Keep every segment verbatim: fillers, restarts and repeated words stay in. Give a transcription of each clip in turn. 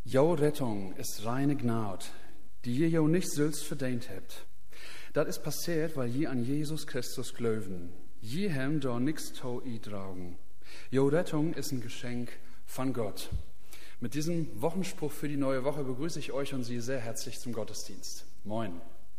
Jo Rettung ist reine Gnade, die je jo nicht selbst verdient habt. Das ist passiert, weil je an Jesus Christus glauben. Je hem da nix tau i tragen. Jo Rettung ist ein Geschenk von Gott. Mit diesem Wochenspruch für die neue Woche begrüße ich euch und Sie sehr herzlich zum Gottesdienst. Moin.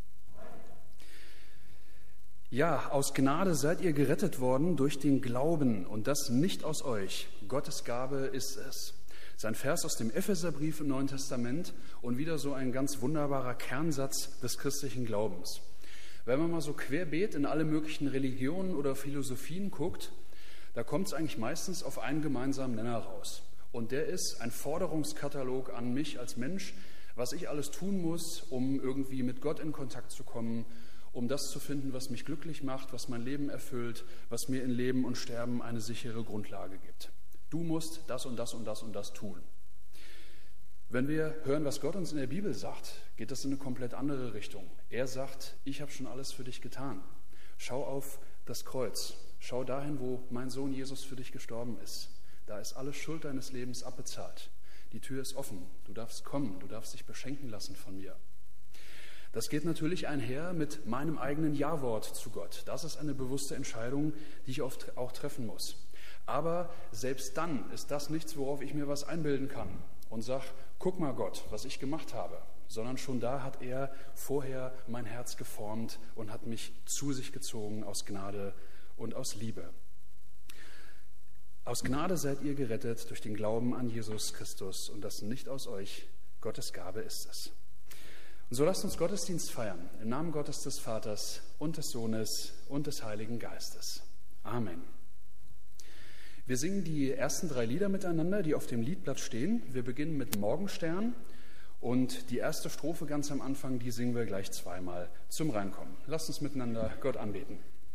Ja, aus Gnade seid ihr gerettet worden durch den Glauben und das nicht aus euch. Gottes Gabe ist es. Sein Vers aus dem Epheserbrief im Neuen Testament und wieder so ein ganz wunderbarer Kernsatz des christlichen Glaubens. Wenn man mal so querbeet in alle möglichen Religionen oder Philosophien guckt, da kommt es eigentlich meistens auf einen gemeinsamen Nenner raus. Und der ist ein Forderungskatalog an mich als Mensch, was ich alles tun muss, um irgendwie mit Gott in Kontakt zu kommen, um das zu finden, was mich glücklich macht, was mein Leben erfüllt, was mir in Leben und Sterben eine sichere Grundlage gibt. Du musst das und das und das und das tun. Wenn wir hören, was Gott uns in der Bibel sagt, geht das in eine komplett andere Richtung. Er sagt, ich habe schon alles für dich getan. Schau auf das Kreuz. Schau dahin, wo mein Sohn Jesus für dich gestorben ist. Da ist alle Schuld deines Lebens abbezahlt. Die Tür ist offen. Du darfst kommen. Du darfst dich beschenken lassen von mir. Das geht natürlich einher mit meinem eigenen Ja-Wort zu Gott. Das ist eine bewusste Entscheidung, die ich oft auch treffen muss. Aber selbst dann ist das nichts, worauf ich mir was einbilden kann und sage, guck mal Gott, was ich gemacht habe. Sondern schon da hat er vorher mein Herz geformt und hat mich zu sich gezogen aus Gnade und aus Liebe. Aus Gnade seid ihr gerettet durch den Glauben an Jesus Christus und das nicht aus euch. Gottes Gabe ist es. Und so lasst uns Gottesdienst feiern, im Namen Gottes des Vaters und des Sohnes und des Heiligen Geistes. Amen. Wir singen die ersten drei Lieder miteinander, die auf dem Liedblatt stehen. Wir beginnen mit Morgenstern und die erste Strophe ganz am Anfang, die singen wir gleich zweimal zum Reinkommen. Lasst uns miteinander Gott anbeten.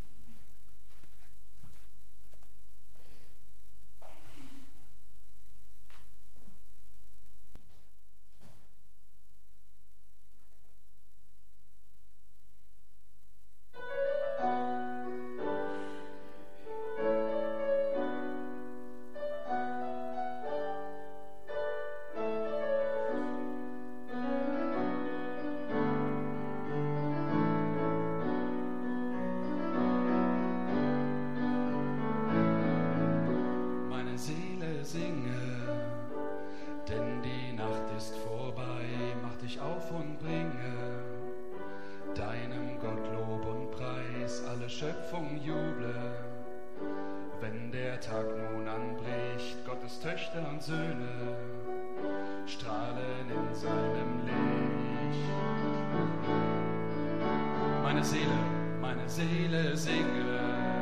Meine Seele, meine Seele singe,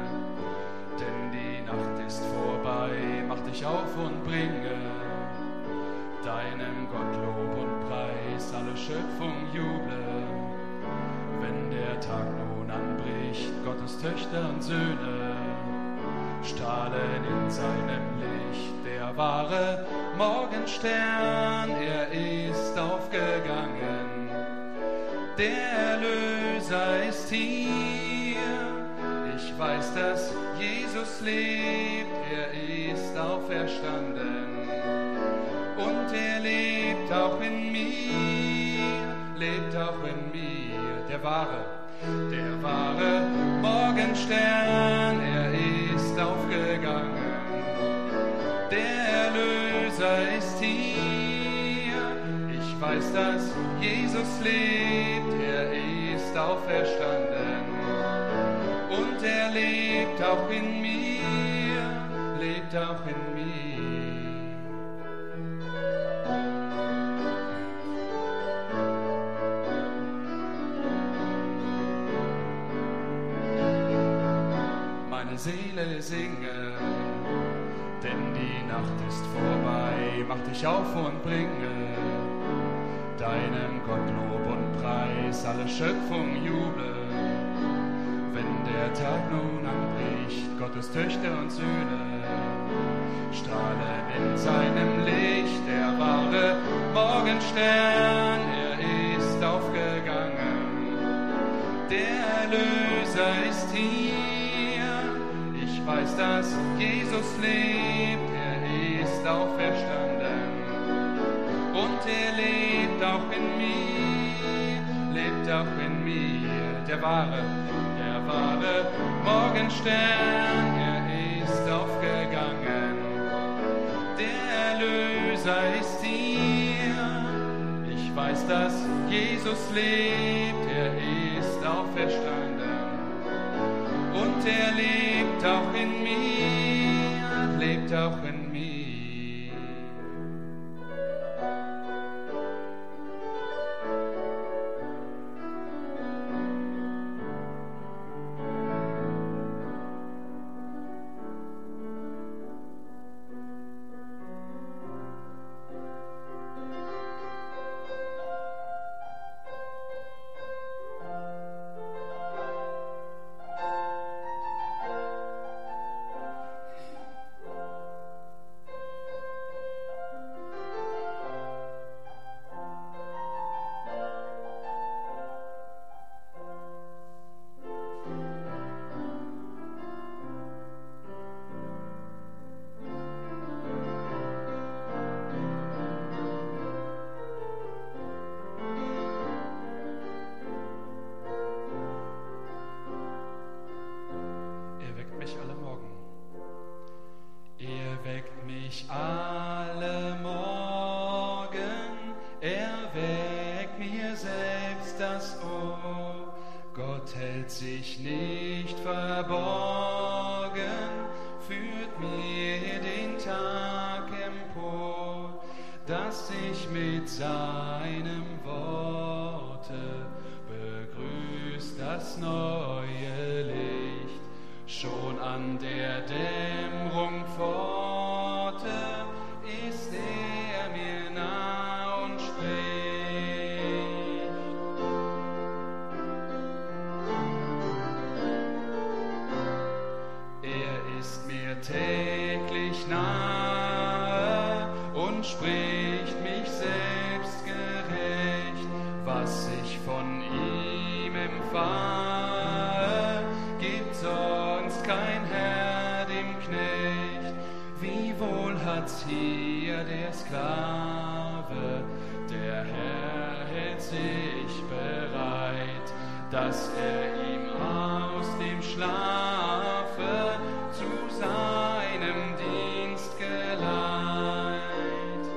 denn die Nacht ist vorbei, mach dich auf und bringe deinem Gott Lob und Preis, alle Schöpfung juble, wenn der Tag nun anbricht, Gottes Töchter und Söhne strahlen in seinem Licht, der wahre Morgenstern, er ist aufgegangen, der Erlöser ist hier, ich weiß, dass Jesus lebt, er ist auferstanden und er lebt auch in mir, lebt auch in mir, der wahre, der wahre Morgenstern, er ist aufgegangen, der Erlöser ist hier, ich weiß, dass Jesus lebt, er ist auferstanden und er lebt auch in mir, lebt auch in mir. Meine Seele singe, denn die Nacht ist vorbei, mach dich auf und bringe deinem Gott Lob und Preis, alle Schöpfung juble, wenn der Tag nun anbricht, Gottes Töchter und Söhne strahlen in seinem Licht, der wahre Morgenstern, er ist aufgegangen, der Erlöser ist hier, ich weiß, dass Jesus lebt, er ist auferstanden und er lebt auch in mir, lebt auch in mir, der wahre, der wahre Morgenstern, er ist aufgegangen, der Erlöser ist hier, ich weiß, dass Jesus lebt, er ist auferstanden und er lebt auch in mir, lebt auch in mir. Alle Morgen, er weckt mir selbst das Ohr. Gott hält sich nicht verborgen, führt mir den Tag empor, dass ich mit seinem Worte begrüßt das neue Licht. Schon an der Dämmerung Pforte ist er mir nah und spricht. Er ist mir täglich nahe und spricht mich selbst gerecht, was ich von ihm empfange, gibt sonst kein Herr dem Knecht. Wie wohl hat's hier der Sklave, der Herr hält sich bereit, dass er ihm aus dem Schlafe zu seinem Dienst geleitet.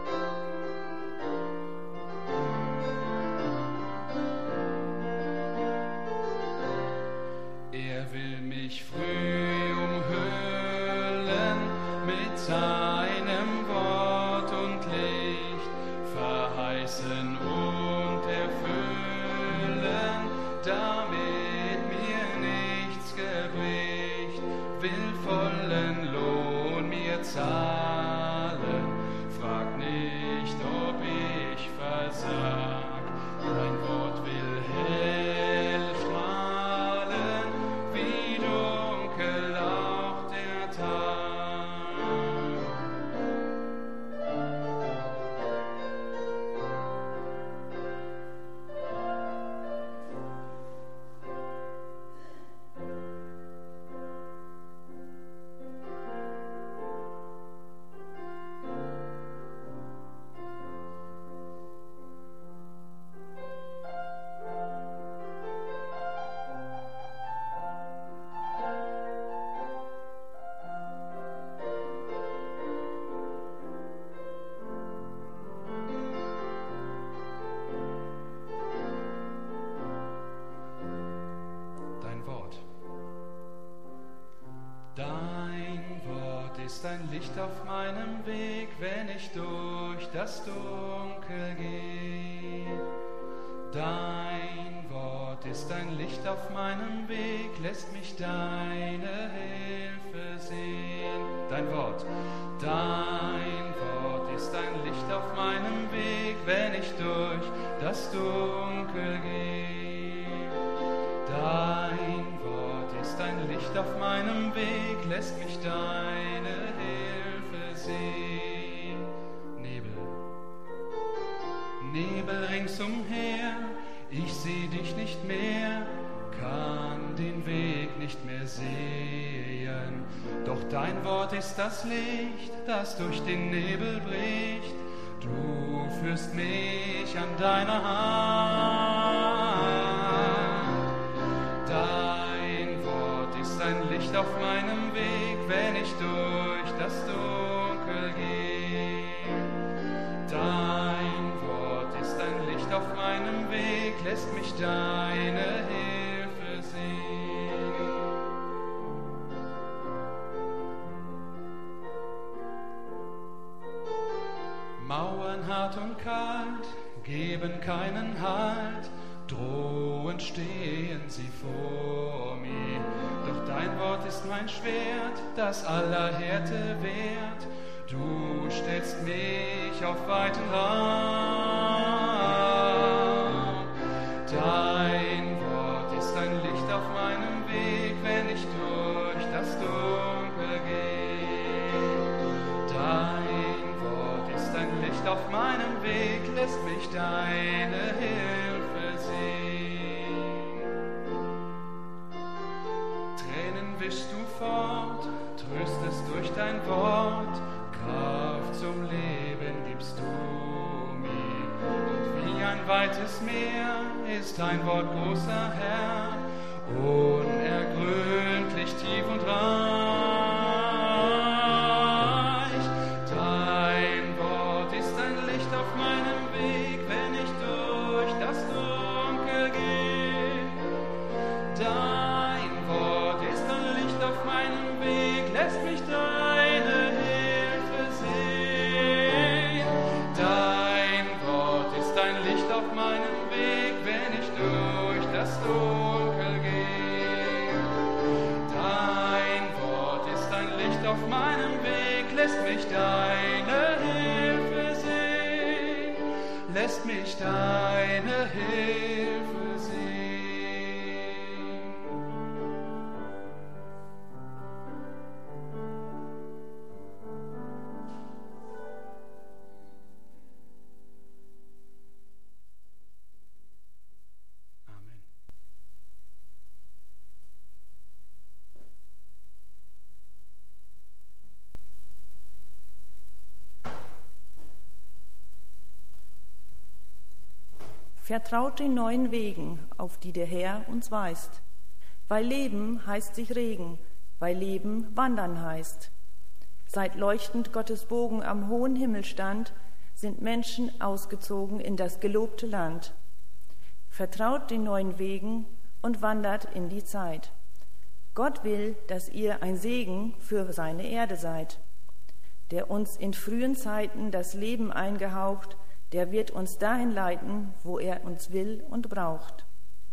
Er will mich früh umhüllen mit seinem Wort und Licht, verheißen und erfüllen, damit mir nichts gebricht, will vollen Lohn mir zahlen, frag nicht, ob ich versag, dein Wort will hell strahlen, wie dunkel auch der Tag. Dein Wort ist ein Licht auf meinem Weg, wenn ich durch das Dunkel gehe. Dein Wort ist ein Licht auf meinem Weg, lässt mich deine Hilfe sehen. Dein Wort, dein Wort ist ein Licht auf meinem Weg, wenn ich durch das Dunkel gehe. Dein Wort ist ein Licht auf meinem Weg, lässt mich deine Hilfe sehen. Nebel, Nebel ringsumher, ich seh dich nicht mehr, kann den Weg nicht mehr sehen. Doch dein Wort ist das Licht, das durch den Nebel bricht. Du führst mich an deiner Hand. Dein Wort ist ein Licht auf meinem Weg, wenn ich durch das Dunkel gehe. Dein Wort ist ein Licht auf meinem Weg, lässt mich deine Hilfe sehen. Mauern hart und kalt geben keinen Halt, drohend stehen sie vor mir. Doch dein Wort ist mein Schwert, das aller Härte wehrt. Du stellst mich auf weiten Raum. Dein Wort ist ein Licht auf meinem Weg, wenn ich durch das Dunkel gehe. Dein Wort ist ein Licht auf meinem Weg, lässt mich deine Hilfe sehen. Tränen wischst du fort, tröstest durch dein Wort, Kraft zum Leben gibst du mir. Und wie ein weites Meer ist dein Wort, großer Herr, unergründlich tief und reich. Dein Wort ist ein Licht auf meinem Weg, wenn ich durch das Dunkel gehe. Dein Wort ist ein Licht auf meinem Weg, lässt mich deine Hilfe sehen. Dein Wort ist ein Licht auf meinem Weg, wenn ich durch das Dunkel gehe. Dein Wort ist ein Licht auf meinem Weg, lässt mich deine Hilfe sehen. Lässt mich deine Hilfe sehen. Amen. Vertraut den neuen Wegen, auf die der Herr uns weist. Weil Leben heißt sich regen, weil Leben wandern heißt. Seit leuchtend Gottes Bogen am hohen Himmel stand, sind Menschen ausgezogen in das gelobte Land. Vertraut den neuen Wegen und wandert in die Zeit. Gott will, dass ihr ein Segen für seine Erde seid. Der uns in frühen Zeiten das Leben eingehaucht, der wird uns dahin leiten, wo er uns will und braucht.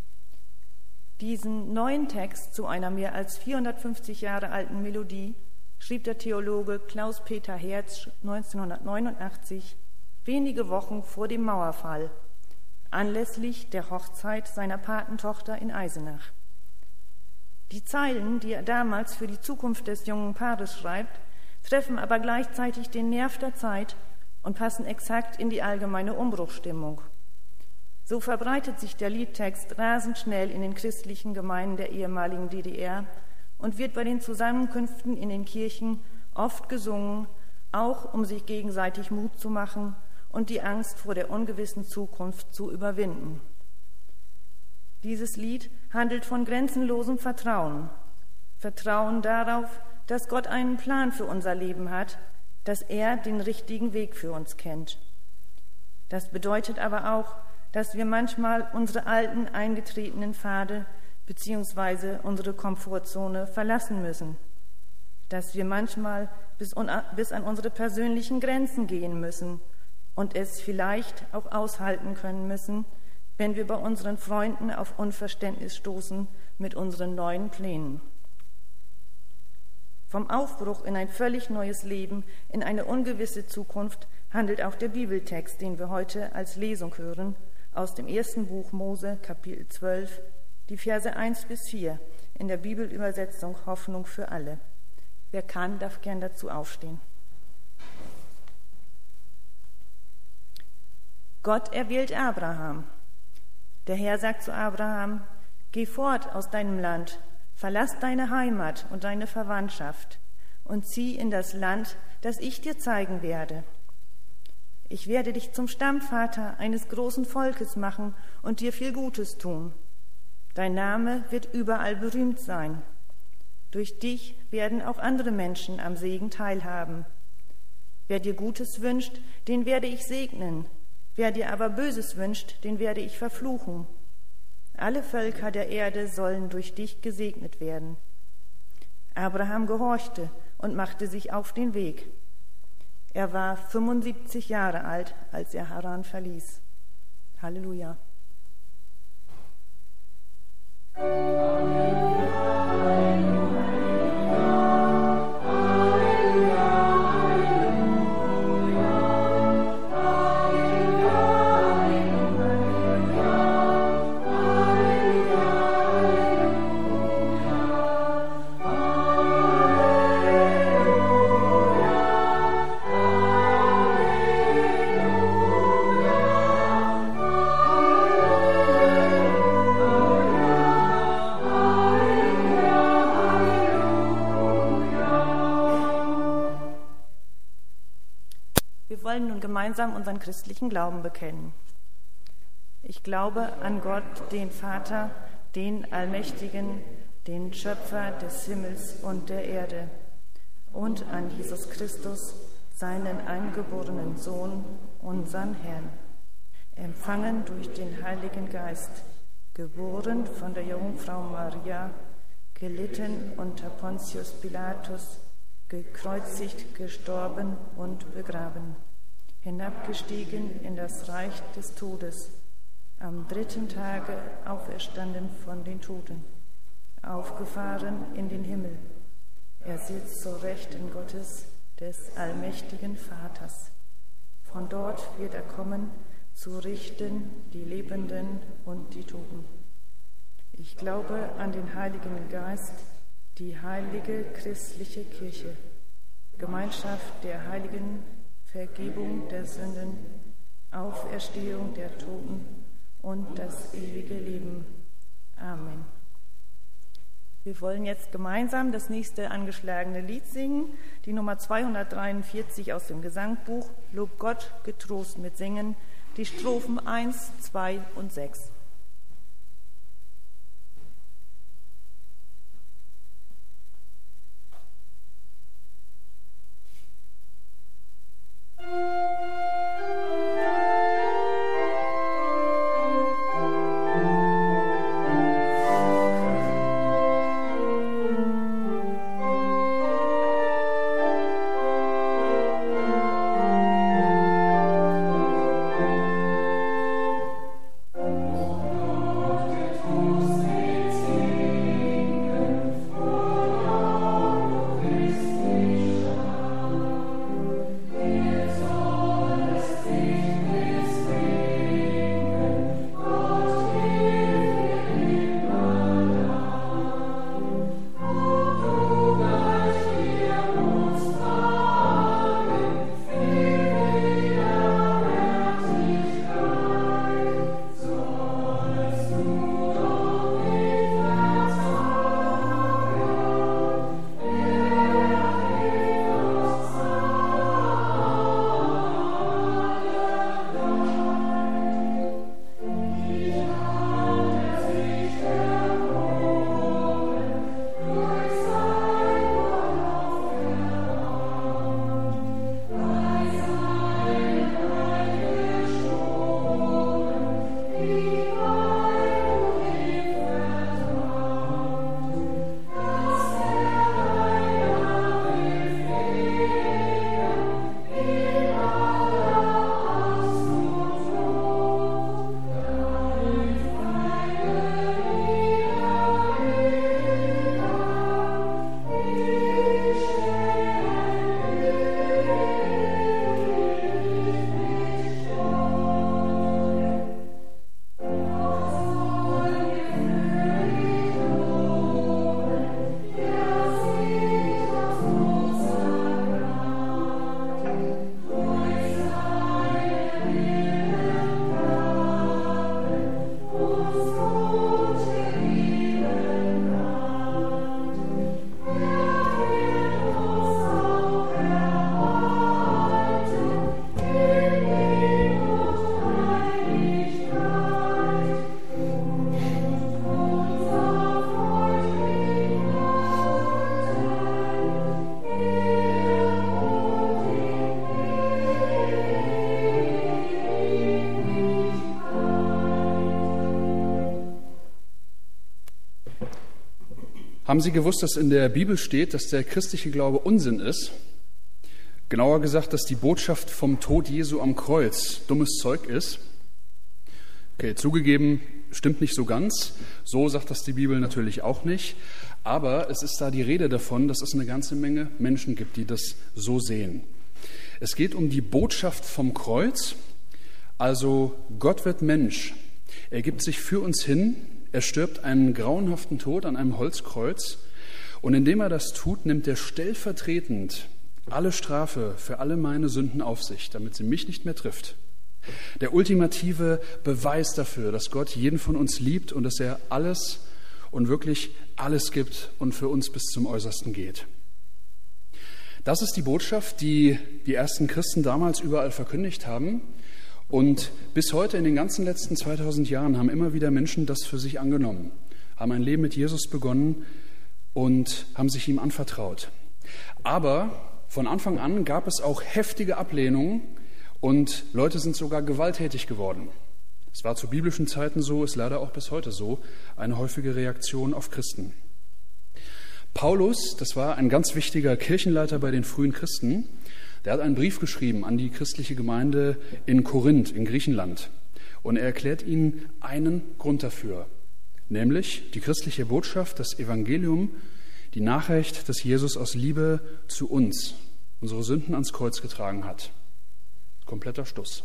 Diesen neuen Text zu einer mehr als vierhundertfünfzig Jahre alten Melodie schrieb der Theologe Klaus-Peter Herz neunzehnhundertneunundachtzig, wenige Wochen vor dem Mauerfall, anlässlich der Hochzeit seiner Patentochter in Eisenach. Die Zeilen, die er damals für die Zukunft des jungen Paares schreibt, treffen aber gleichzeitig den Nerv der Zeit und passen exakt in die allgemeine Umbruchstimmung. So verbreitet sich der Liedtext rasend schnell in den christlichen Gemeinden der ehemaligen D D R und wird bei den Zusammenkünften in den Kirchen oft gesungen, auch um sich gegenseitig Mut zu machen und die Angst vor der ungewissen Zukunft zu überwinden. Dieses Lied handelt von grenzenlosem Vertrauen. Vertrauen darauf, dass Gott einen Plan für unser Leben hat, dass er den richtigen Weg für uns kennt. Das bedeutet aber auch, dass wir manchmal unsere alten, eingetretenen Pfade bzw. unsere Komfortzone verlassen müssen. Dass wir manchmal bis, bis an unsere persönlichen Grenzen gehen müssen und es vielleicht auch aushalten können müssen, wenn wir bei unseren Freunden auf Unverständnis stoßen mit unseren neuen Plänen. Vom Aufbruch in ein völlig neues Leben, in eine ungewisse Zukunft, handelt auch der Bibeltext, den wir heute als Lesung hören, aus dem ersten Buch Mose, Kapitel zwölf, die Verse eins bis vier, in der Bibelübersetzung Hoffnung für alle. Wer kann, darf gern dazu aufstehen. Gott erwählt Abraham. Der Herr sagt zu Abraham: Geh fort aus deinem Land, verlass deine Heimat und deine Verwandtschaft und zieh in das Land, das ich dir zeigen werde. Ich werde dich zum Stammvater eines großen Volkes machen und dir viel Gutes tun. Dein Name wird überall berühmt sein. Durch dich werden auch andere Menschen am Segen teilhaben. Wer dir Gutes wünscht, den werde ich segnen. Wer dir aber Böses wünscht, den werde ich verfluchen. Alle Völker der Erde sollen durch dich gesegnet werden. Abraham gehorchte und machte sich auf den Weg. Er war fünfundsiebzig Jahre alt, als er Haran verließ. Halleluja. Wir wollen nun gemeinsam unseren christlichen Glauben bekennen. Ich glaube an Gott, den Vater, den Allmächtigen, den Schöpfer des Himmels und der Erde, und an Jesus Christus, seinen eingeborenen Sohn, unseren Herrn, empfangen durch den Heiligen Geist, geboren von der Jungfrau Maria, gelitten unter Pontius Pilatus, gekreuzigt, gestorben und begraben, hinabgestiegen in das Reich des Todes, am dritten Tage auferstanden von den Toten, aufgefahren in den Himmel. Er sitzt zur Rechten Gottes, des allmächtigen Vaters. Von dort wird er kommen, zu richten die Lebenden und die Toten. Ich glaube an den Heiligen Geist, die heilige christliche Kirche, Gemeinschaft der Heiligen, Vergebung der Sünden, Auferstehung der Toten und das ewige Leben. Amen. Wir wollen jetzt gemeinsam das nächste angeschlagene Lied singen, die Nummer zweihundertdreiundvierzig aus dem Gesangbuch, Lob Gott getrost mit Singen, die Strophen eins, zwei und sechs. Oh Haben Sie gewusst, dass in der Bibel steht, dass der christliche Glaube Unsinn ist? Genauer gesagt, dass die Botschaft vom Tod Jesu am Kreuz dummes Zeug ist? Okay, zugegeben, stimmt nicht so ganz. So sagt das die Bibel natürlich auch nicht. Aber es ist da die Rede davon, dass es eine ganze Menge Menschen gibt, die das so sehen. Es geht um die Botschaft vom Kreuz. Also Gott wird Mensch. Er gibt sich für uns hin. Er stirbt einen grauenhaften Tod an einem Holzkreuz. Und indem er das tut, nimmt er stellvertretend alle Strafe für alle meine Sünden auf sich, damit sie mich nicht mehr trifft. Der ultimative Beweis dafür, dass Gott jeden von uns liebt und dass er alles und wirklich alles gibt und für uns bis zum Äußersten geht. Das ist die Botschaft, die die ersten Christen damals überall verkündigt haben. Und bis heute in den ganzen letzten zweitausend Jahren haben immer wieder Menschen das für sich angenommen, haben ein Leben mit Jesus begonnen und haben sich ihm anvertraut. Aber von Anfang an gab es auch heftige Ablehnungen und Leute sind sogar gewalttätig geworden. Es war zu biblischen Zeiten so, ist leider auch bis heute so, eine häufige Reaktion auf Christen. Paulus, das war ein ganz wichtiger Kirchenleiter bei den frühen Christen, der hat einen Brief geschrieben an die christliche Gemeinde in Korinth in Griechenland. Und er erklärt ihnen einen Grund dafür, nämlich die christliche Botschaft, das Evangelium, die Nachricht, dass Jesus aus Liebe zu uns unsere Sünden ans Kreuz getragen hat. Kompletter Stuss.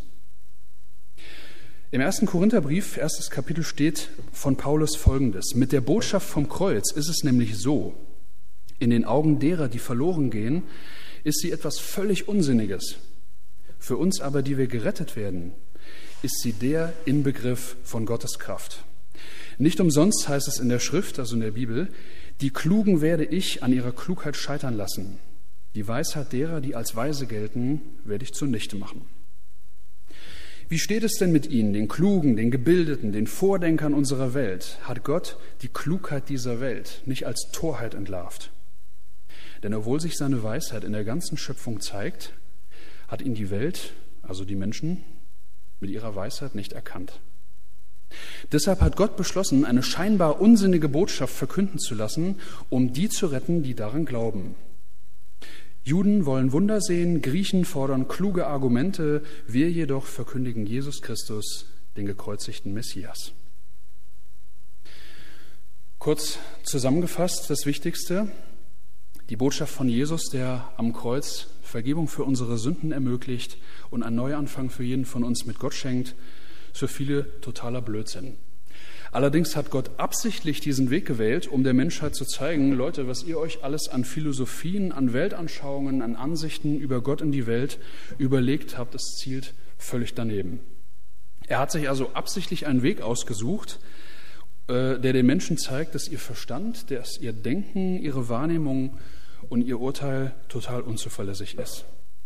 Im ersten Korintherbrief, erstes Kapitel, steht von Paulus Folgendes. Mit der Botschaft vom Kreuz ist es nämlich so, in den Augen derer, die verloren gehen, ist sie etwas völlig Unsinniges. Für uns aber, die wir gerettet werden, ist sie der Inbegriff von Gottes Kraft. Nicht umsonst heißt es in der Schrift, also in der Bibel, die Klugen werde ich an ihrer Klugheit scheitern lassen. Die Weisheit derer, die als weise gelten, werde ich zunichte machen. Wie steht es denn mit Ihnen, den Klugen, den Gebildeten, den Vordenkern unserer Welt? Hat Gott die Klugheit dieser Welt nicht als Torheit entlarvt? Denn obwohl sich seine Weisheit in der ganzen Schöpfung zeigt, hat ihn die Welt, also die Menschen, mit ihrer Weisheit nicht erkannt. Deshalb hat Gott beschlossen, eine scheinbar unsinnige Botschaft verkünden zu lassen, um die zu retten, die daran glauben. Juden wollen Wunder sehen, Griechen fordern kluge Argumente, wir jedoch verkündigen Jesus Christus, den gekreuzigten Messias. Kurz zusammengefasst, das Wichtigste: Die Botschaft von Jesus, der am Kreuz Vergebung für unsere Sünden ermöglicht und einen Neuanfang für jeden von uns mit Gott schenkt, ist für viele totaler Blödsinn. Allerdings hat Gott absichtlich diesen Weg gewählt, um der Menschheit zu zeigen, Leute, was ihr euch alles an Philosophien, an Weltanschauungen, an Ansichten über Gott in die Welt überlegt habt, es zielt völlig daneben. Er hat sich also absichtlich einen Weg ausgesucht, der den Menschen zeigt, dass ihr Verstand, dass ihr Denken, ihre Wahrnehmung und ihr Urteil total unzuverlässig ist.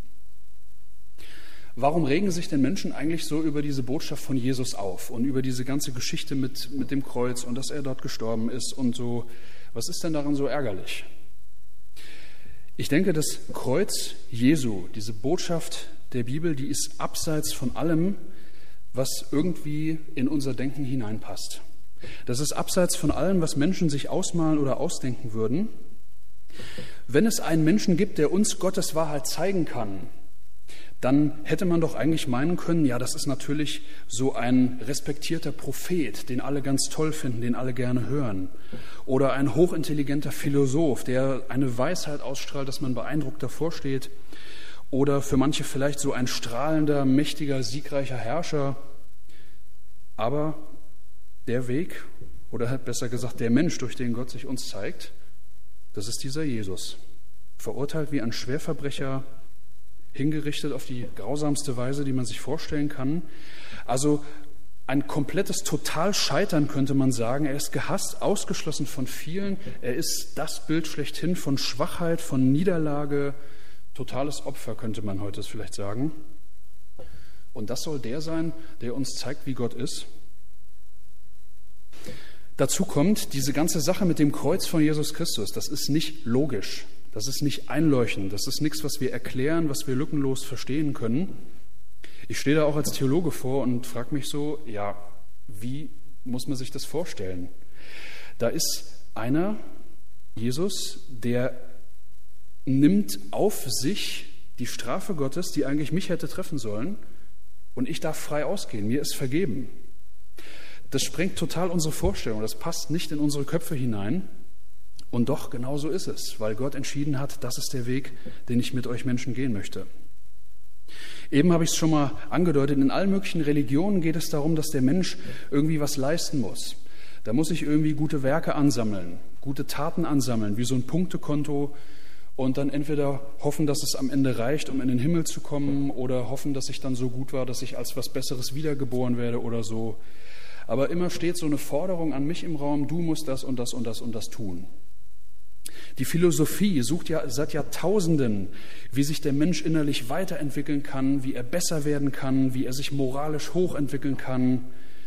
Warum regen sich denn Menschen eigentlich so über diese Botschaft von Jesus auf und über diese ganze Geschichte mit, mit dem Kreuz und dass er dort gestorben ist und so? Was ist denn daran so ärgerlich? Ich denke, das Kreuz Jesu, diese Botschaft der Bibel, die ist abseits von allem, was irgendwie in unser Denken hineinpasst. Das ist abseits von allem, was Menschen sich ausmalen oder ausdenken würden. Wenn es einen Menschen gibt, der uns Gottes Wahrheit zeigen kann, dann hätte man doch eigentlich meinen können, ja, das ist natürlich so ein respektierter Prophet, den alle ganz toll finden, den alle gerne hören. Oder ein hochintelligenter Philosoph, der eine Weisheit ausstrahlt, dass man beeindruckt davor steht. Oder für manche vielleicht so ein strahlender, mächtiger, siegreicher Herrscher. Aber der Weg, oder besser gesagt der Mensch, durch den Gott sich uns zeigt, das ist dieser Jesus. Verurteilt wie ein Schwerverbrecher, hingerichtet auf die grausamste Weise, die man sich vorstellen kann. Also ein komplettes Totalscheitern, könnte man sagen. Er ist gehasst, ausgeschlossen von vielen. Er ist das Bild schlechthin von Schwachheit, von Niederlage, totales Opfer, könnte man heute vielleicht sagen. Und das soll der sein, der uns zeigt, wie Gott ist. Dazu kommt diese ganze Sache mit dem Kreuz von Jesus Christus. Das ist nicht logisch. Das ist nicht einleuchtend, das ist nichts, was wir erklären, was wir lückenlos verstehen können. Ich stehe da auch als Theologe vor und frage mich so, ja, wie muss man sich das vorstellen? Da ist einer, Jesus, der nimmt auf sich die Strafe Gottes, die eigentlich mich hätte treffen sollen, und ich darf frei ausgehen. Mir ist vergeben. Das sprengt total unsere Vorstellung. Das passt nicht in unsere Köpfe hinein. Und doch, genau so ist es, weil Gott entschieden hat, das ist der Weg, den ich mit euch Menschen gehen möchte. Eben habe ich es schon mal angedeutet, in allen möglichen Religionen geht es darum, dass der Mensch irgendwie was leisten muss. Da muss ich irgendwie gute Werke ansammeln, gute Taten ansammeln, wie so ein Punktekonto, und dann entweder hoffen, dass es am Ende reicht, um in den Himmel zu kommen, oder hoffen, dass ich dann so gut war, dass ich als was Besseres wiedergeboren werde oder so. Aber immer steht so eine Forderung an mich im Raum, du musst das und das und das und das tun. Die Philosophie sucht ja seit Jahrtausenden, wie sich der Mensch innerlich weiterentwickeln kann, wie er besser werden kann, wie er sich moralisch hochentwickeln kann.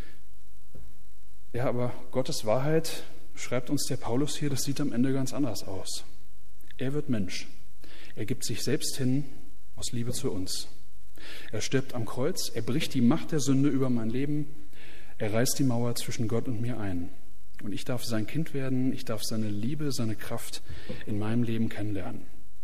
Ja, aber Gottes Wahrheit, schreibt uns der Paulus hier, das sieht am Ende ganz anders aus. Er wird Mensch. Er gibt sich selbst hin aus Liebe zu uns. Er stirbt am Kreuz, er bricht die Macht der Sünde über mein Leben, er reißt die Mauer zwischen Gott und mir ein. Und ich darf sein Kind werden, ich darf seine Liebe, seine Kraft in meinem Leben kennenlernen.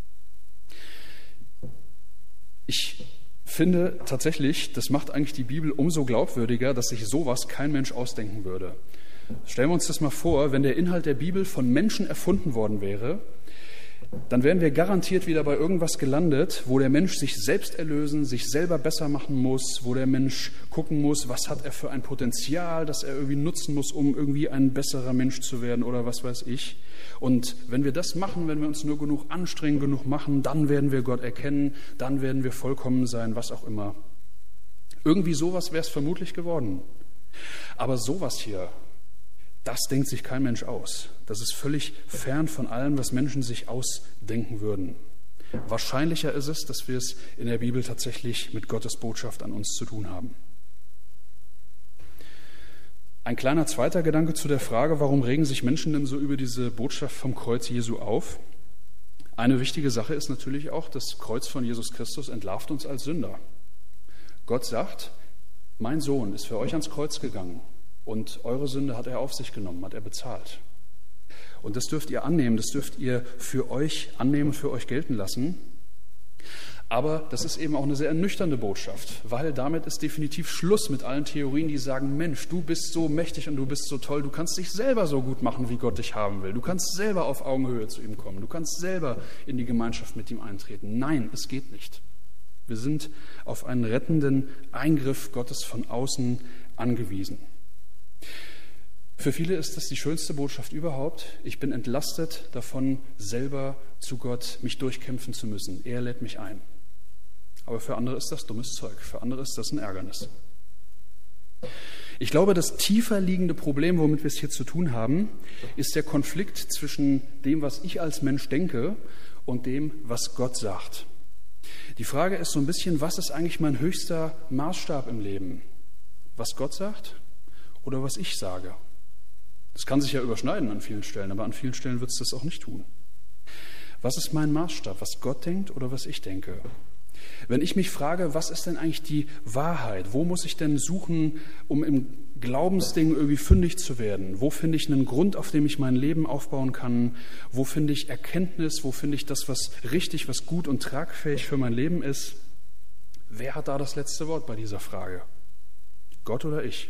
Ich finde tatsächlich, das macht eigentlich die Bibel umso glaubwürdiger, dass sich sowas kein Mensch ausdenken würde. Stellen wir uns das mal vor, wenn der Inhalt der Bibel von Menschen erfunden worden wäre, dann wären wir garantiert wieder bei irgendwas gelandet, wo der Mensch sich selbst erlösen, sich selber besser machen muss, wo der Mensch gucken muss, was hat er für ein Potenzial, das er irgendwie nutzen muss, um irgendwie ein besserer Mensch zu werden oder was weiß ich. Und wenn wir das machen, wenn wir uns nur genug anstrengen, genug machen, dann werden wir Gott erkennen, dann werden wir vollkommen sein, was auch immer. Irgendwie sowas wäre es vermutlich geworden. Aber sowas hier, das denkt sich kein Mensch aus. Das ist völlig fern von allem, was Menschen sich ausdenken würden. Wahrscheinlicher ist es, dass wir es in der Bibel tatsächlich mit Gottes Botschaft an uns zu tun haben. Ein kleiner zweiter Gedanke zu der Frage, warum regen sich Menschen denn so über diese Botschaft vom Kreuz Jesu auf? Eine wichtige Sache ist natürlich auch, das Kreuz von Jesus Christus entlarvt uns als Sünder. Gott sagt, mein Sohn ist für euch ans Kreuz gegangen. Und eure Sünde hat er auf sich genommen, hat er bezahlt. Und das dürft ihr annehmen, das dürft ihr für euch annehmen, für euch gelten lassen. Aber das ist eben auch eine sehr ernüchternde Botschaft, weil damit ist definitiv Schluss mit allen Theorien, die sagen, Mensch, du bist so mächtig und du bist so toll, du kannst dich selber so gut machen, wie Gott dich haben will. Du kannst selber auf Augenhöhe zu ihm kommen, du kannst selber in die Gemeinschaft mit ihm eintreten. Nein, es geht nicht. Wir sind auf einen rettenden Eingriff Gottes von außen angewiesen. Für viele ist das die schönste Botschaft überhaupt. Ich bin entlastet davon, selber zu Gott mich durchkämpfen zu müssen. Er lädt mich ein. Aber für andere ist das dummes Zeug. Für andere ist das ein Ärgernis. Ich glaube, das tiefer liegende Problem, womit wir es hier zu tun haben, ist der Konflikt zwischen dem, was ich als Mensch denke, und dem, was Gott sagt. Die Frage ist so ein bisschen, was ist eigentlich mein höchster Maßstab im Leben? Was Gott sagt oder was ich sage? Das kann sich ja überschneiden an vielen Stellen, aber an vielen Stellen wird es das auch nicht tun. Was ist mein Maßstab, was Gott denkt oder was ich denke? Wenn ich mich frage, was ist denn eigentlich die Wahrheit? Wo muss ich denn suchen, um im Glaubensding irgendwie fündig zu werden? Wo finde ich einen Grund, auf dem ich mein Leben aufbauen kann? Wo finde ich Erkenntnis? Wo finde ich das, was richtig, was gut und tragfähig für mein Leben ist? Wer hat da das letzte Wort bei dieser Frage? Gott oder ich?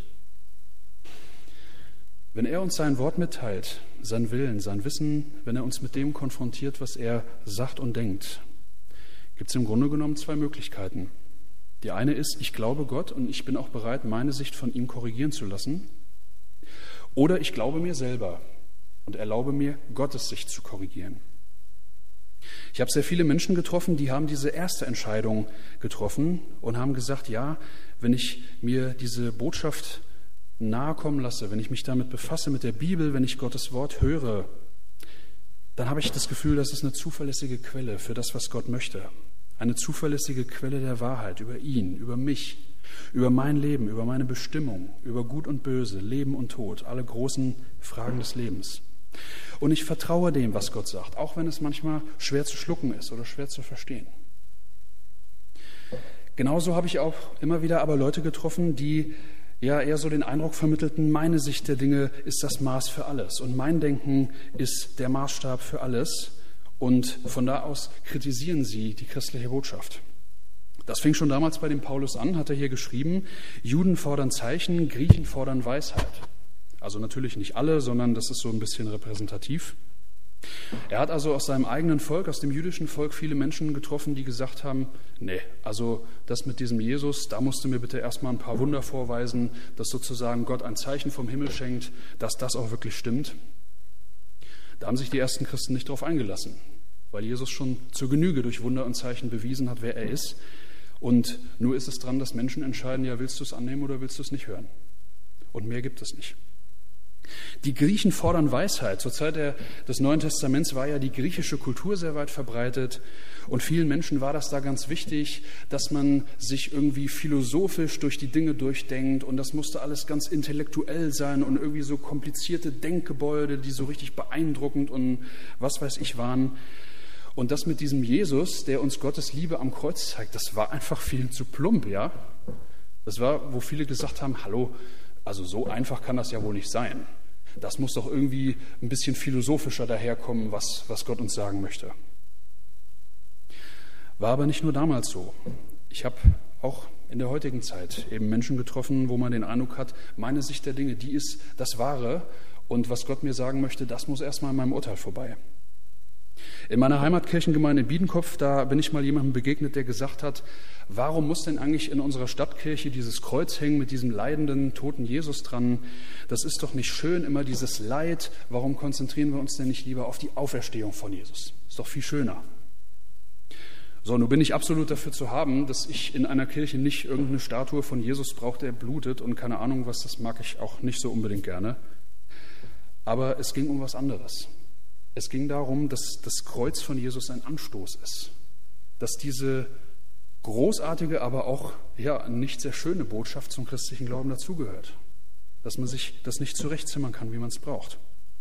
Wenn er uns sein Wort mitteilt, sein Willen, sein Wissen, wenn er uns mit dem konfrontiert, was er sagt und denkt, gibt es im Grunde genommen zwei Möglichkeiten. Die eine ist, ich glaube Gott und ich bin auch bereit, meine Sicht von ihm korrigieren zu lassen. Oder ich glaube mir selber und erlaube mir, Gottes Sicht zu korrigieren. Ich habe sehr viele Menschen getroffen, die haben diese erste Entscheidung getroffen und haben gesagt, ja, wenn ich mir diese Botschaft nahe kommen lasse, wenn ich mich damit befasse, mit der Bibel, wenn ich Gottes Wort höre, dann habe ich das Gefühl, das ist eine zuverlässige Quelle für das, was Gott möchte. Eine zuverlässige Quelle der Wahrheit über ihn, über mich, über mein Leben, über meine Bestimmung, über Gut und Böse, Leben und Tod, alle großen Fragen des Lebens. Und ich vertraue dem, was Gott sagt, auch wenn es manchmal schwer zu schlucken ist oder schwer zu verstehen. Genauso habe ich auch immer wieder aber Leute getroffen, die ja eher so den Eindruck vermittelten, meine Sicht der Dinge ist das Maß für alles und mein Denken ist der Maßstab für alles. Und von da aus kritisieren sie die christliche Botschaft. Das fing schon damals bei dem Paulus an, hat er hier geschrieben, Juden fordern Zeichen, Griechen fordern Weisheit. Also natürlich nicht alle, sondern das ist so ein bisschen repräsentativ. Er hat also aus seinem eigenen Volk, aus dem jüdischen Volk, viele Menschen getroffen, die gesagt haben, nee, also das mit diesem Jesus, da musst du mir bitte erstmal ein paar Wunder vorweisen, dass sozusagen Gott ein Zeichen vom Himmel schenkt, dass das auch wirklich stimmt. Da haben sich die ersten Christen nicht darauf eingelassen, weil Jesus schon zur Genüge durch Wunder und Zeichen bewiesen hat, wer er ist. Und nur ist es dran, dass Menschen entscheiden, ja, willst du es annehmen oder willst du es nicht hören? Und mehr gibt es nicht. Die Griechen fordern Weisheit. Zur Zeit der, des Neuen Testaments war ja die griechische Kultur sehr weit verbreitet und vielen Menschen war das da ganz wichtig, dass man sich irgendwie philosophisch durch die Dinge durchdenkt und das musste alles ganz intellektuell sein und irgendwie so komplizierte Denkgebäude, die so richtig beeindruckend und was weiß ich waren. Und das mit diesem Jesus, der uns Gottes Liebe am Kreuz zeigt, das war einfach viel zu plump, ja? Das war, wo viele gesagt haben, hallo, also so einfach kann das ja wohl nicht sein. Das muss doch irgendwie ein bisschen philosophischer daherkommen, was, was Gott uns sagen möchte. War aber nicht nur damals so. Ich habe auch in der heutigen Zeit eben Menschen getroffen, wo man den Eindruck hat, meine Sicht der Dinge, die ist das Wahre und was Gott mir sagen möchte, das muss erstmal an meinem Urteil vorbei. In meiner Heimatkirchengemeinde in Biedenkopf, da bin ich mal jemandem begegnet, der gesagt hat, warum muss denn eigentlich in unserer Stadtkirche dieses Kreuz hängen mit diesem leidenden, toten Jesus dran? Das ist doch nicht schön, immer dieses Leid. Warum konzentrieren wir uns denn nicht lieber auf die Auferstehung von Jesus? Ist doch viel schöner. So, nun bin ich absolut dafür zu haben, dass ich in einer Kirche nicht irgendeine Statue von Jesus brauche, der blutet und keine Ahnung was, das mag ich auch nicht so unbedingt gerne. Aber es ging um was anderes. Es ging darum, dass das Kreuz von Jesus ein Anstoß ist, dass diese großartige, aber auch ja, nicht sehr schöne Botschaft zum christlichen Glauben dazugehört, dass man sich das nicht zurechtzimmern kann, wie man es braucht.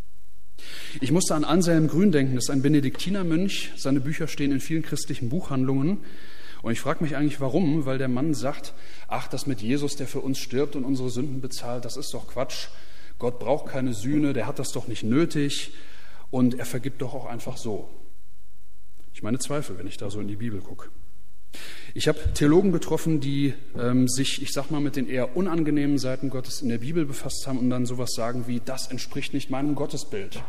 Ich musste an Anselm Grün denken, das ist ein Benediktinermönch, seine Bücher stehen in vielen christlichen Buchhandlungen und ich frage mich eigentlich, warum, weil der Mann sagt, ach, das mit Jesus, der für uns stirbt und unsere Sünden bezahlt, das ist doch Quatsch, Gott braucht keine Sühne, der hat das doch nicht nötig. Und er vergibt doch auch einfach so. Ich meine Zweifel, wenn ich da so in die Bibel gucke. Ich habe Theologen getroffen, die ähm, sich, ich sag mal, mit den eher unangenehmen Seiten Gottes in der Bibel befasst haben und dann sowas sagen wie, das entspricht nicht meinem Gottesbild.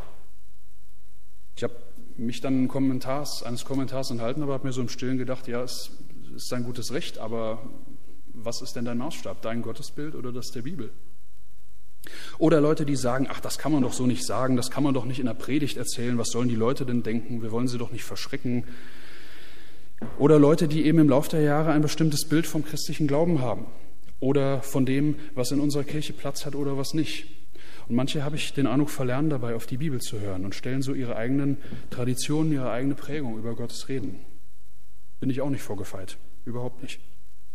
Ich habe mich dann Kommentars, eines Kommentars enthalten, aber habe mir so im Stillen gedacht, ja, es ist sein gutes Recht, aber was ist denn dein Maßstab, dein Gottesbild oder das der Bibel? Oder Leute, die sagen, ach, das kann man doch so nicht sagen, das kann man doch nicht in der Predigt erzählen, was sollen die Leute denn denken, wir wollen sie doch nicht verschrecken. Oder Leute, die eben im Laufe der Jahre ein bestimmtes Bild vom christlichen Glauben haben oder von dem, was in unserer Kirche Platz hat oder was nicht. Und manche, habe ich den Eindruck, verlernen dabei, auf die Bibel zu hören und stellen so ihre eigenen Traditionen, ihre eigene Prägung über Gottes Reden. Bin ich auch nicht vorgefeit, überhaupt nicht.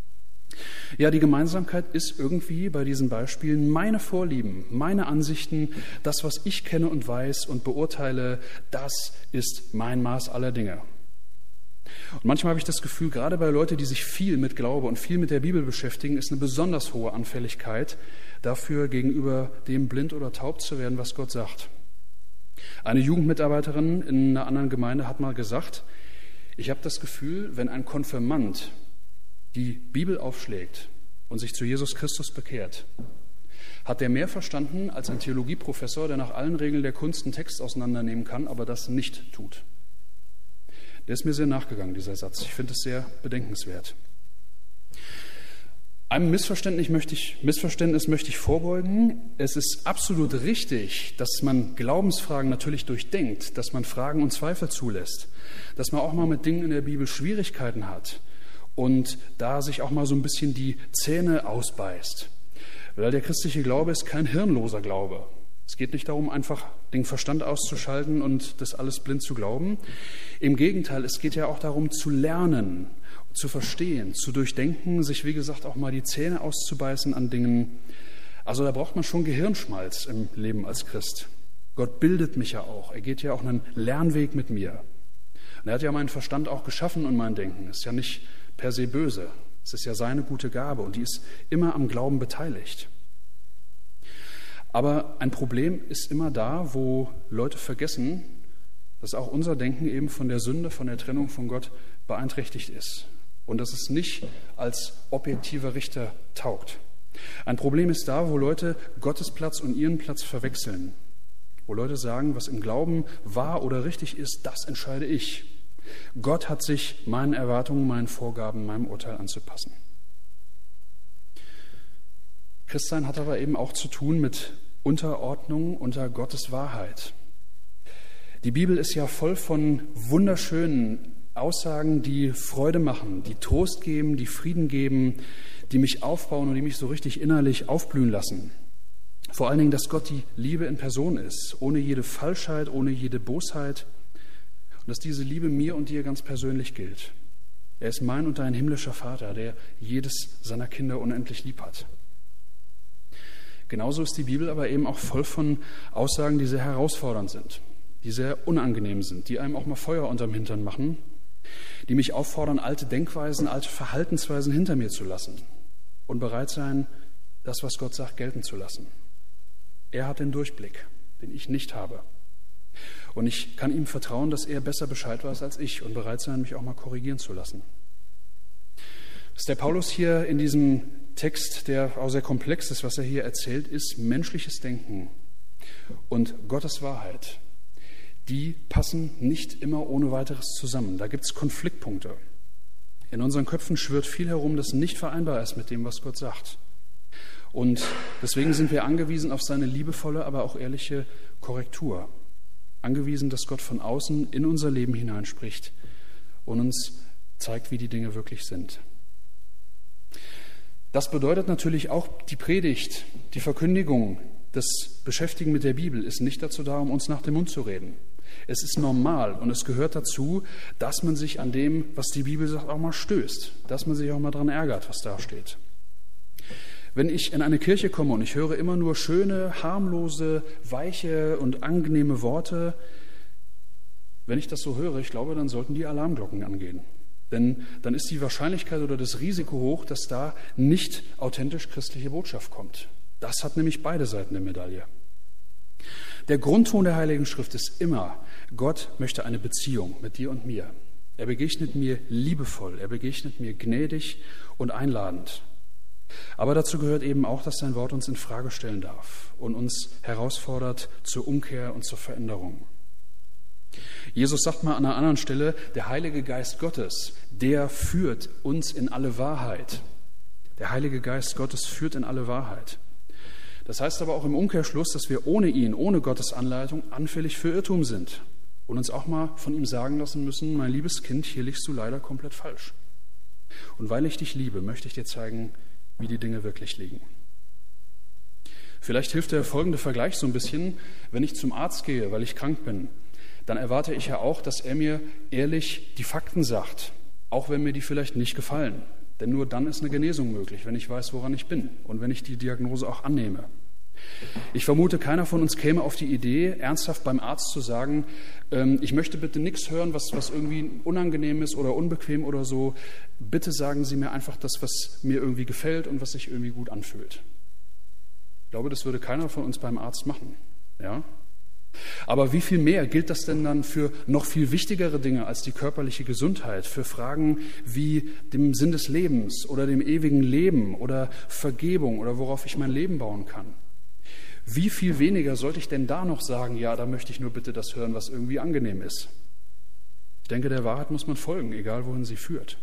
Ja, die Gemeinsamkeit ist irgendwie bei diesen Beispielen meine Vorlieben, meine Ansichten, das, was ich kenne und weiß und beurteile, das ist mein Maß aller Dinge. Und manchmal habe ich das Gefühl, gerade bei Leuten, die sich viel mit Glaube und viel mit der Bibel beschäftigen, ist eine besonders hohe Anfälligkeit dafür, gegenüber dem blind oder taub zu werden, was Gott sagt. Eine Jugendmitarbeiterin in einer anderen Gemeinde hat mal gesagt, ich habe das Gefühl, wenn ein Konfirmand die Bibel aufschlägt und sich zu Jesus Christus bekehrt, hat er mehr verstanden als ein Theologieprofessor, der nach allen Regeln der Kunst einen Text auseinandernehmen kann, aber das nicht tut. Der ist mir sehr nachgegangen, dieser Satz. Ich finde es sehr bedenkenswert. Einem Missverständnis möchte ich, Missverständnis möchte ich vorbeugen. Es ist absolut richtig, dass man Glaubensfragen natürlich durchdenkt, dass man Fragen und Zweifel zulässt, dass man auch mal mit Dingen in der Bibel Schwierigkeiten hat und da sich auch mal so ein bisschen die Zähne ausbeißt. Weil der christliche Glaube ist kein hirnloser Glaube. Es geht nicht darum, einfach den Verstand auszuschalten und das alles blind zu glauben. Im Gegenteil, es geht ja auch darum, zu lernen, zu verstehen, zu durchdenken, sich, wie gesagt, auch mal die Zähne auszubeißen an Dingen. Also da braucht man schon Gehirnschmalz im Leben als Christ. Gott bildet mich ja auch. Er geht ja auch einen Lernweg mit mir. Und er hat ja meinen Verstand auch geschaffen und mein Denken. Ist ja nicht per se böse. Es ist ja seine gute Gabe und die ist immer am Glauben beteiligt. Aber ein Problem ist immer da, wo Leute vergessen, dass auch unser Denken eben von der Sünde, von der Trennung von Gott beeinträchtigt ist und dass es nicht als objektiver Richter taugt. Ein Problem ist da, wo Leute Gottes Platz und ihren Platz verwechseln, wo Leute sagen, was im Glauben wahr oder richtig ist, das entscheide ich. Gott hat sich meinen Erwartungen, meinen Vorgaben, meinem Urteil anzupassen. Christsein hat aber eben auch zu tun mit Unterordnung unter Gottes Wahrheit. Die Bibel ist ja voll von wunderschönen Aussagen, die Freude machen, die Trost geben, die Frieden geben, die mich aufbauen und die mich so richtig innerlich aufblühen lassen. Vor allen Dingen, dass Gott die Liebe in Person ist, ohne jede Falschheit, ohne jede Bosheit. Und dass diese Liebe mir und dir ganz persönlich gilt. Er ist mein und dein himmlischer Vater, der jedes seiner Kinder unendlich lieb hat. Genauso ist die Bibel aber eben auch voll von Aussagen, die sehr herausfordernd sind, die sehr unangenehm sind, die einem auch mal Feuer unterm Hintern machen, die mich auffordern, alte Denkweisen, alte Verhaltensweisen hinter mir zu lassen und bereit sein, das, was Gott sagt, gelten zu lassen. Er hat den Durchblick, den ich nicht habe. Und ich kann ihm vertrauen, dass er besser Bescheid weiß als ich und bereit sein, mich auch mal korrigieren zu lassen. Was der Paulus hier in diesem Text, der auch sehr komplex ist, was er hier erzählt, ist menschliches Denken und Gottes Wahrheit. Die passen nicht immer ohne weiteres zusammen. Da gibt es Konfliktpunkte. In unseren Köpfen schwirrt viel herum, das nicht vereinbar ist mit dem, was Gott sagt. Und deswegen sind wir angewiesen auf seine liebevolle, aber auch ehrliche Korrektur. Angewiesen, dass Gott von außen in unser Leben hineinspricht und uns zeigt, wie die Dinge wirklich sind. Das bedeutet natürlich auch, die Predigt, die Verkündigung, das Beschäftigen mit der Bibel ist nicht dazu da, um uns nach dem Mund zu reden. Es ist normal und es gehört dazu, dass man sich an dem, was die Bibel sagt, auch mal stößt, dass man sich auch mal daran ärgert, was da steht. Wenn ich in eine Kirche komme und ich höre immer nur schöne, harmlose, weiche und angenehme Worte, wenn ich das so höre, ich glaube, dann sollten die Alarmglocken angehen. Denn dann ist die Wahrscheinlichkeit oder das Risiko hoch, dass da nicht authentisch christliche Botschaft kommt. Das hat nämlich beide Seiten der Medaille. Der Grundton der Heiligen Schrift ist immer, Gott möchte eine Beziehung mit dir und mir. Er begegnet mir liebevoll, er begegnet mir gnädig und einladend. Aber dazu gehört eben auch, dass sein Wort uns in Frage stellen darf und uns herausfordert zur Umkehr und zur Veränderung. Jesus sagt mal an einer anderen Stelle, der Heilige Geist Gottes, der führt uns in alle Wahrheit. Der Heilige Geist Gottes führt in alle Wahrheit. Das heißt aber auch im Umkehrschluss, dass wir ohne ihn, ohne Gottes Anleitung anfällig für Irrtum sind und uns auch mal von ihm sagen lassen müssen, mein liebes Kind, hier liegst du leider komplett falsch. Und weil ich dich liebe, möchte ich dir zeigen, wie die Dinge wirklich liegen. Vielleicht hilft der folgende Vergleich so ein bisschen, wenn ich zum Arzt gehe, weil ich krank bin, dann erwarte ich ja auch, dass er mir ehrlich die Fakten sagt, auch wenn mir die vielleicht nicht gefallen. Denn nur dann ist eine Genesung möglich, wenn ich weiß, woran ich bin und wenn ich die Diagnose auch annehme. Ich vermute, keiner von uns käme auf die Idee, ernsthaft beim Arzt zu sagen, ähm, ich möchte bitte nichts hören, was, was irgendwie unangenehm ist oder unbequem oder so. Bitte sagen Sie mir einfach das, was mir irgendwie gefällt und was sich irgendwie gut anfühlt. Ich glaube, das würde keiner von uns beim Arzt machen. Ja? Aber wie viel mehr gilt das denn dann für noch viel wichtigere Dinge als die körperliche Gesundheit, für Fragen wie dem Sinn des Lebens oder dem ewigen Leben oder Vergebung oder worauf ich mein Leben bauen kann? Wie viel weniger sollte ich denn da noch sagen, ja, da möchte ich nur bitte das hören, was irgendwie angenehm ist? Ich denke, der Wahrheit muss man folgen, egal wohin sie führt.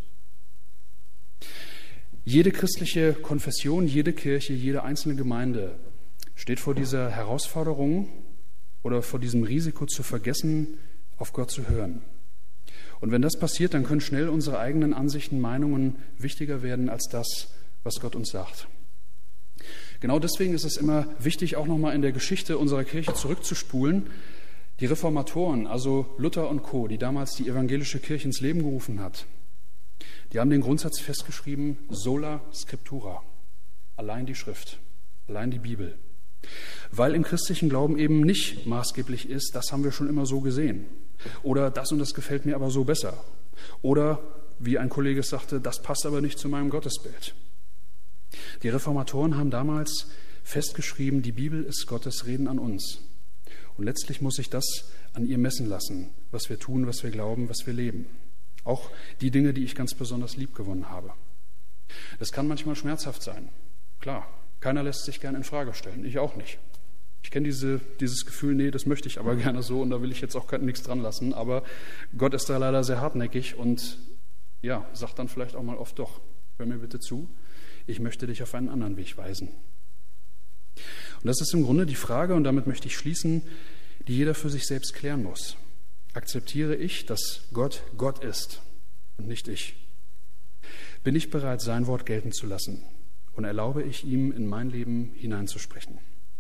Jede christliche Konfession, jede Kirche, jede einzelne Gemeinde steht vor dieser Herausforderung oder vor diesem Risiko zu vergessen, auf Gott zu hören. Und wenn das passiert, dann können schnell unsere eigenen Ansichten, Meinungen wichtiger werden als das, was Gott uns sagt. Genau deswegen ist es immer wichtig, auch nochmal in der Geschichte unserer Kirche zurückzuspulen. Die Reformatoren, also Luther und Co., die damals die evangelische Kirche ins Leben gerufen hat, die haben den Grundsatz festgeschrieben, sola scriptura, allein die Schrift, allein die Bibel. Weil im christlichen Glauben eben nicht maßgeblich ist, das haben wir schon immer so gesehen. Oder das und das gefällt mir aber so besser. Oder, wie ein Kollege sagte, das passt aber nicht zu meinem Gottesbild. Die Reformatoren haben damals festgeschrieben, die Bibel ist Gottes Reden an uns. Und letztlich muss sich das an ihr messen lassen, was wir tun, was wir glauben, was wir leben. Auch die Dinge, die ich ganz besonders lieb gewonnen habe. Das kann manchmal schmerzhaft sein. Klar, keiner lässt sich gern in Frage stellen, ich auch nicht. Ich kenne diese, dieses Gefühl, nee, das möchte ich aber gerne so und da will ich jetzt auch nichts dran lassen. Aber Gott ist da leider sehr hartnäckig und ja, sagt dann vielleicht auch mal oft, doch, hör mir bitte zu, ich möchte dich auf einen anderen Weg weisen. Und das ist im Grunde die Frage, und damit möchte ich schließen, die jeder für sich selbst klären muss. Akzeptiere ich, dass Gott Gott ist und nicht ich? Bin ich bereit, sein Wort gelten zu lassen und erlaube ich ihm, in mein Leben hineinzusprechen?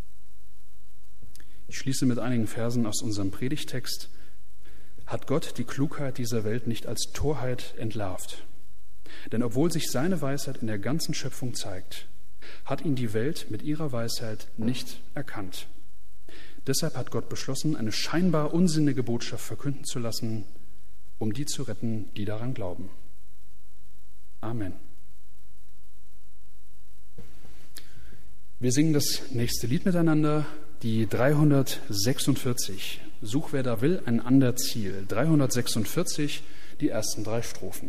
Ich schließe mit einigen Versen aus unserem Predigtext. Hat Gott die Klugheit dieser Welt nicht als Torheit entlarvt? Denn obwohl sich seine Weisheit in der ganzen Schöpfung zeigt, hat ihn die Welt mit ihrer Weisheit nicht erkannt. Deshalb hat Gott beschlossen, eine scheinbar unsinnige Botschaft verkünden zu lassen, um die zu retten, die daran glauben. Amen. Wir singen das nächste Lied miteinander, die dreihundertsechsundvierzig. Such, wer da will, ein ander Ziel. dreihundertsechsundvierzig, die ersten drei Strophen.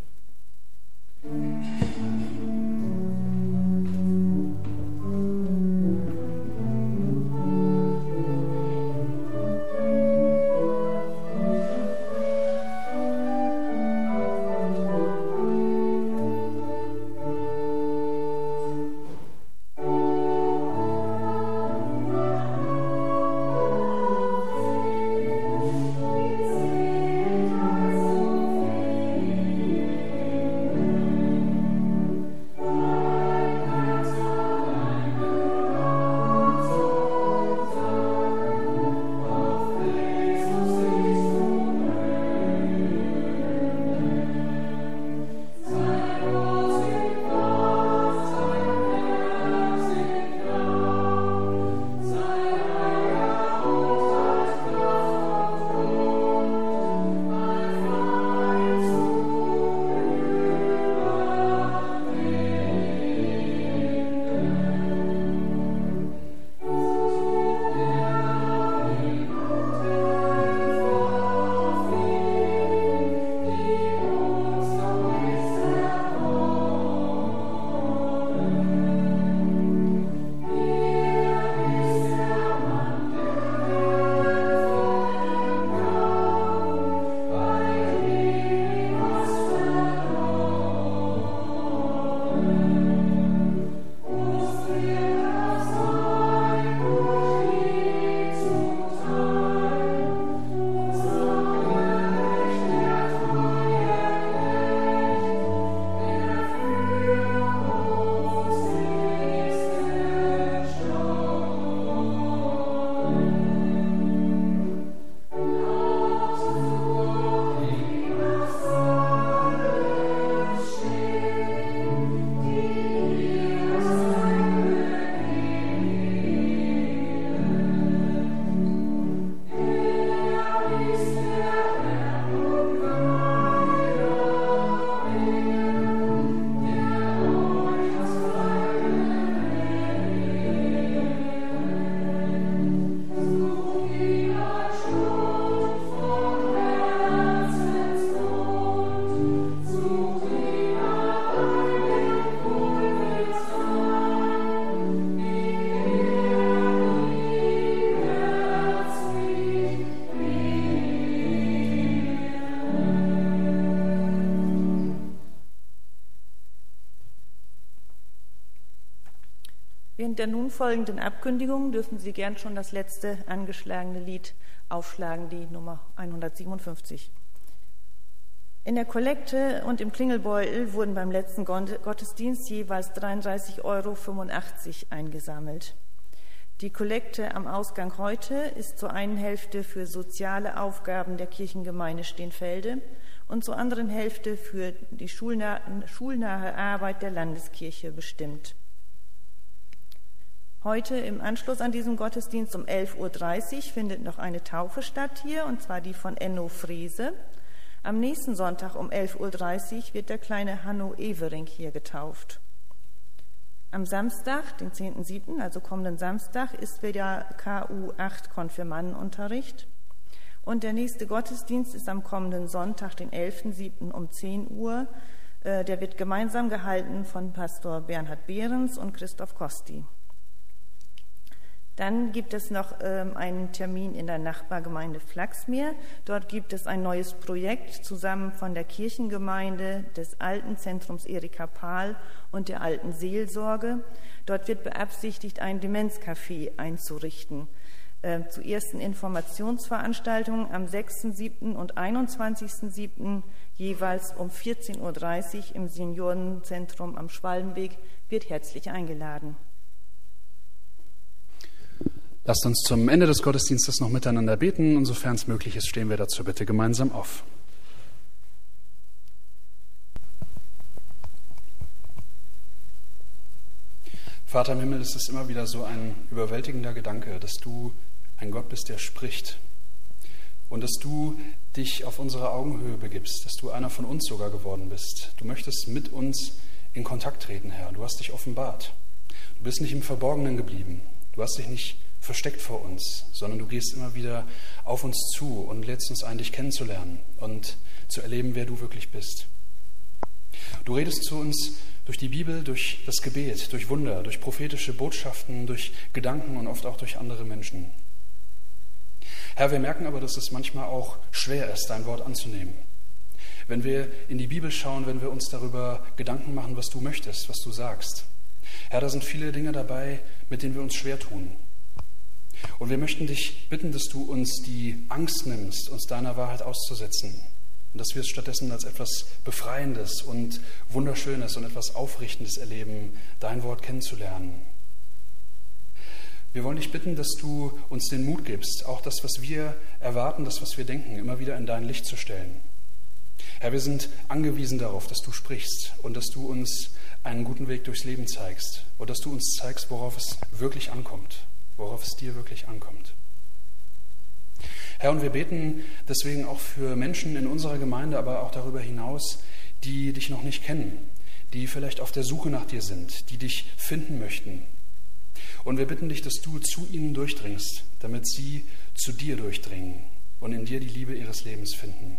Während der nun folgenden Abkündigung dürfen Sie gern schon das letzte angeschlagene Lied aufschlagen, die Nummer hundertsiebenundfünfzig. In der Kollekte und im Klingelbeutel wurden beim letzten Gottesdienst jeweils dreiunddreißig Euro fünfundachtzig eingesammelt. Die Kollekte am Ausgang heute ist zur einen Hälfte für soziale Aufgaben der Kirchengemeinde Steenfelde und zur anderen Hälfte für die schulnahe, schulnahe Arbeit der Landeskirche bestimmt. Heute im Anschluss an diesen Gottesdienst um elf Uhr dreißig findet noch eine Taufe statt hier, und zwar die von Enno Frese. Am nächsten Sonntag um elf Uhr dreißig wird der kleine Hanno Evering hier getauft. Am Samstag, den zehnten siebten, also kommenden Samstag, ist wieder K U acht Konfirmandenunterricht. Und der nächste Gottesdienst ist am kommenden Sonntag, den elften siebten um zehn Uhr. Der wird gemeinsam gehalten von Pastor Bernhard Behrens und Christoph Kosti. Dann gibt es noch ähm, einen Termin in der Nachbargemeinde Flachsmeer. Dort gibt es ein neues Projekt zusammen von der Kirchengemeinde, des Alten Zentrums Erika Pahl und der Alten Seelsorge. Dort wird beabsichtigt, ein Demenzcafé einzurichten. Äh, zu ersten Informationsveranstaltungen am sechsten siebten und einundzwanzigsten siebten jeweils um vierzehn Uhr dreißig im Seniorenzentrum am Schwalbenweg wird herzlich eingeladen. Lasst uns zum Ende des Gottesdienstes noch miteinander beten und sofern es möglich ist, stehen wir dazu bitte gemeinsam auf. Vater im Himmel, es ist immer wieder so ein überwältigender Gedanke, dass du ein Gott bist, der spricht und dass du dich auf unsere Augenhöhe begibst, dass du einer von uns sogar geworden bist. Du möchtest mit uns in Kontakt treten, Herr. Du hast dich offenbart. Du bist nicht im Verborgenen geblieben. Du hast dich nicht versteckt vor uns, sondern du gehst immer wieder auf uns zu und lädst uns ein, dich kennenzulernen und zu erleben, wer du wirklich bist. Du redest zu uns durch die Bibel, durch das Gebet, durch Wunder, durch prophetische Botschaften, durch Gedanken und oft auch durch andere Menschen. Herr, wir merken aber, dass es manchmal auch schwer ist, dein Wort anzunehmen. Wenn wir in die Bibel schauen, wenn wir uns darüber Gedanken machen, was du möchtest, was du sagst. Herr, da sind viele Dinge dabei, mit denen wir uns schwer tun. Und wir möchten dich bitten, dass du uns die Angst nimmst, uns deiner Wahrheit auszusetzen. Und dass wir es stattdessen als etwas Befreiendes und Wunderschönes und etwas Aufrichtendes erleben, dein Wort kennenzulernen. Wir wollen dich bitten, dass du uns den Mut gibst, auch das, was wir erwarten, das, was wir denken, immer wieder in dein Licht zu stellen. Herr, wir sind angewiesen darauf, dass du sprichst und dass du uns einen guten Weg durchs Leben zeigst und dass du uns zeigst, worauf es wirklich ankommt. worauf es dir wirklich ankommt. Herr, und wir beten deswegen auch für Menschen in unserer Gemeinde, aber auch darüber hinaus, die dich noch nicht kennen, die vielleicht auf der Suche nach dir sind, die dich finden möchten. Und wir bitten dich, dass du zu ihnen durchdringst, damit sie zu dir durchdringen und in dir die Liebe ihres Lebens finden.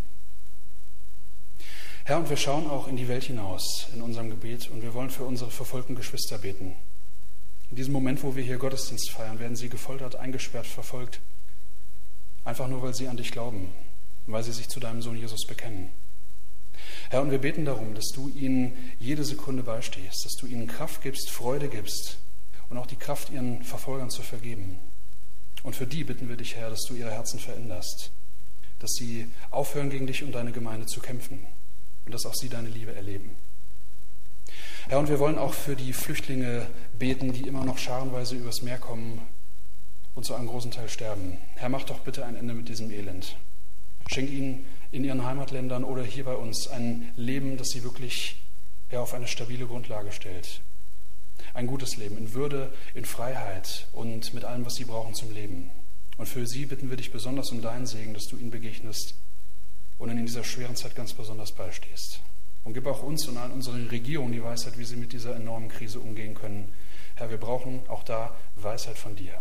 Herr, und wir schauen auch in die Welt hinaus in unserem Gebet und wir wollen für unsere verfolgten Geschwister beten. In diesem Moment, wo wir hier Gottesdienst feiern, werden sie gefoltert, eingesperrt, verfolgt. Einfach nur, weil sie an dich glauben und weil sie sich zu deinem Sohn Jesus bekennen. Herr, und wir beten darum, dass du ihnen jede Sekunde beistehst, dass du ihnen Kraft gibst, Freude gibst und auch die Kraft, ihren Verfolgern zu vergeben. Und für die bitten wir dich, Herr, dass du ihre Herzen veränderst, dass sie aufhören, gegen dich und deine Gemeinde zu kämpfen und dass auch sie deine Liebe erleben. Herr, und wir wollen auch für die Flüchtlinge beten, die immer noch scharenweise übers Meer kommen und zu einem großen Teil sterben. Herr, mach doch bitte ein Ende mit diesem Elend. Schenk ihnen in ihren Heimatländern oder hier bei uns ein Leben, das sie wirklich ja, auf eine stabile Grundlage stellt. Ein gutes Leben in Würde, in Freiheit und mit allem, was sie brauchen zum Leben. Und für sie bitten wir dich besonders um deinen Segen, dass du ihnen begegnest und in dieser schweren Zeit ganz besonders beistehst. Und gib auch uns und allen unseren Regierungen die Weisheit, wie sie mit dieser enormen Krise umgehen können. Herr, wir brauchen auch da Weisheit von dir.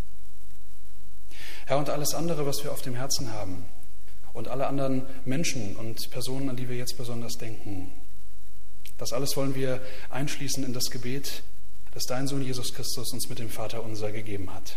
Herr, und alles andere, was wir auf dem Herzen haben und alle anderen Menschen und Personen, an die wir jetzt besonders denken, das alles wollen wir einschließen in das Gebet, das dein Sohn Jesus Christus uns mit dem Vater unser gegeben hat.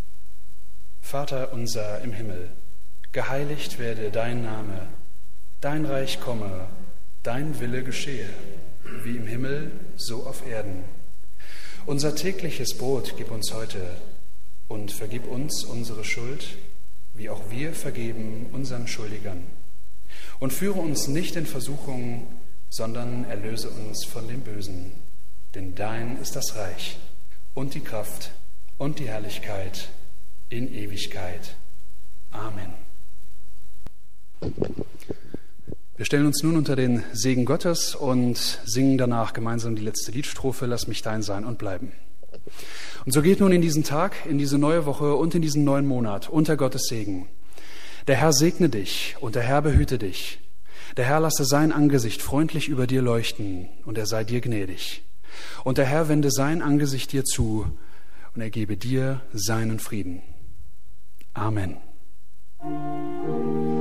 Vater unser im Himmel, geheiligt werde dein Name, dein Reich komme, dein Wille geschehe, wie im Himmel, so auf Erden. Unser tägliches Brot gib uns heute und vergib uns unsere Schuld, wie auch wir vergeben unseren Schuldigern. Und führe uns nicht in Versuchung, sondern erlöse uns von dem Bösen. Denn dein ist das Reich und die Kraft und die Herrlichkeit in Ewigkeit. Amen. Wir stellen uns nun unter den Segen Gottes und singen danach gemeinsam die letzte Liedstrophe, Lass mich dein sein und bleiben. Und so geht nun in diesen Tag, in diese neue Woche und in diesen neuen Monat unter Gottes Segen. Der Herr segne dich und der Herr behüte dich. Der Herr lasse sein Angesicht freundlich über dir leuchten und er sei dir gnädig. Und der Herr wende sein Angesicht dir zu und er gebe dir seinen Frieden. Amen.